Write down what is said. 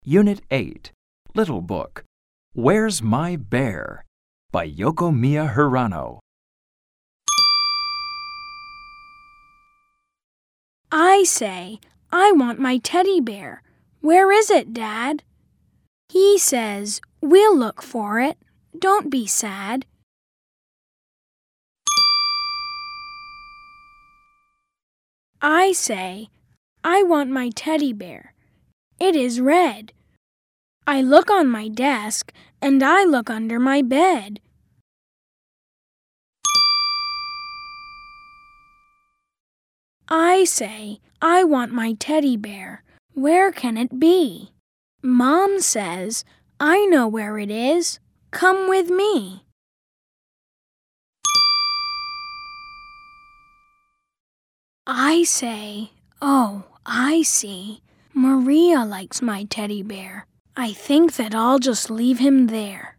Unit 8, Little Book, Where's My Bear? By Yoko Mia Hirano. I say, I want my teddy bear. Where is it, Dad? He says, we'll look for it. Don't be sad. I say, I want my teddy bear. It is red. I look on my desk and I look under my bed. I say, I want my teddy bear. Where can it be? Mom says, I know where it is. Come with me. I say, oh, I see. Maria likes my teddy bear. I think that I'll just leave him there.